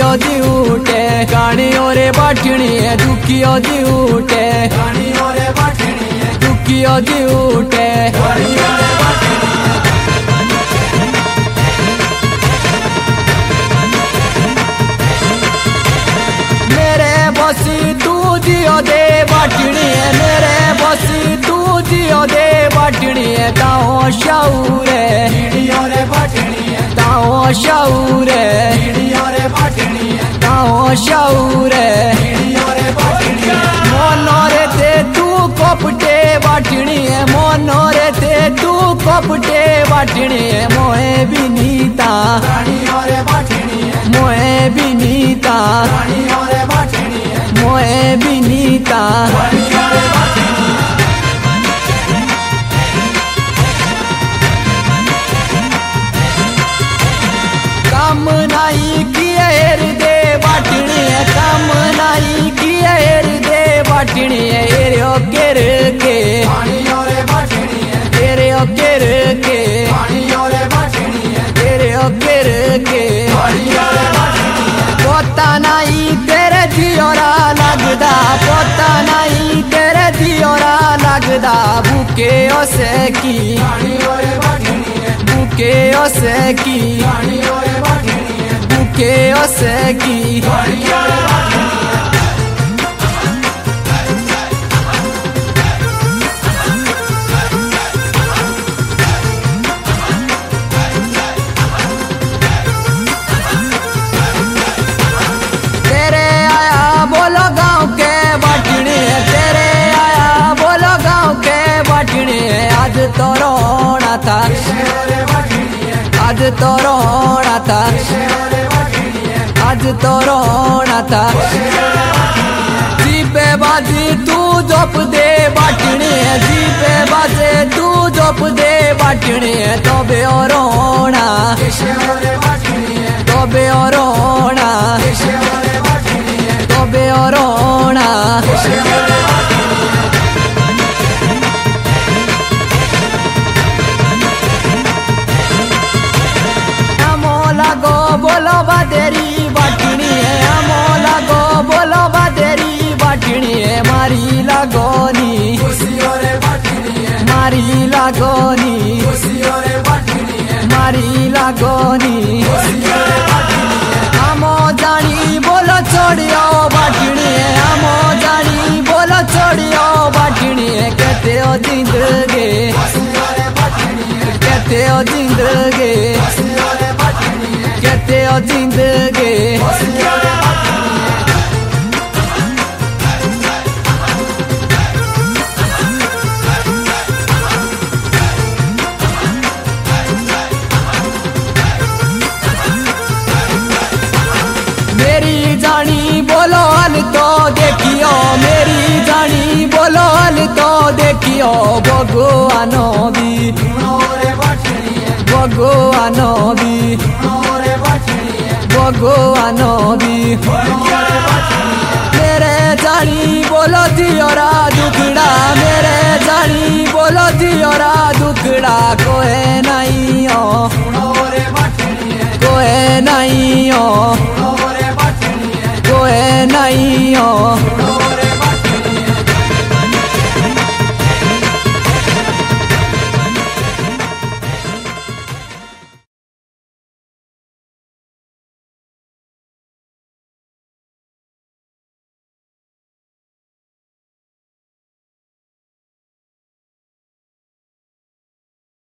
दी उठे गानियों रे बाटनी है दुखियों दी उठे गानियों रे बाटनी है दुखियों दी उठे गानियों रे बाटनी है। मेरे बसी तू दियो दे बाटनी है मेरे बसी तू दियो दे बाटनी है ताओ शाऊर है गानियों रे बाटनी है ताओ शाऊर है गानियों रे बाटनी है ताओ शाऊर है गानियों रे बाटनी है। मोनो रे ते तू कोपटे बाटनी है मोनो रे ते तू कोपटे बाटनी है मोए बिनीता गानियों रे बाटनी है मोए बिनीता गानियों रे बाटनी है मोए बिनीता गानियों रे बाटनी है। काम नहीं किए हृदय बाटनी है काम नहीं किए हृदय बाटनी है एरियो केर के गानियों रे बाटनी है एरियो केर के गानियों रे बाटनी है एरियो केर के गानियों रे बाटनी है। पोता नहीं तेरे दियोरा लगदा पोता नहीं तेरे दियोरा लगदा भूखे ओसे की गानियों रे बाटनी है भूखे ओसे की गानियों रे बाटनी है भूखे ओसे की गानियों रे बाटनी है। तेरे आया बोलो गाँव के बाटनी है तेरे आया बोलो गाँव के बाटनी है आज तो रोना था आज तो रोना था आज तो रोना था। जीपे बाजी तू जोप दे बाटनी है जीपे बाजे तू जोप दे बाटनी है तो बे और रोना तो बे और रोना तो बे और रोना। लागो बोलो बादेरी बाटनी है अमो लागो बोलो बादेरी बाटनी है मारी लागोनी मारी लागोनी मारी लागोनी अमो जानी बोलो छोड़ियो बाटनी है अमो जानी बोलो छोड़ियो बाटनी है कहते हो जिंदगी कहते हो जिंदगी कहते हो जिंदगी। मेरी जानी बोलो हल तो देखियो मेरी जानी बोलो हल तो देखियो भगवानो भी भगवानो भी भगवानो भी मेरे जानी बोलो दियोरा दुखड़ा मेरे जानी बोलो दियोरा दुखड़ा कोई नहीं हो कोई नहीं हो।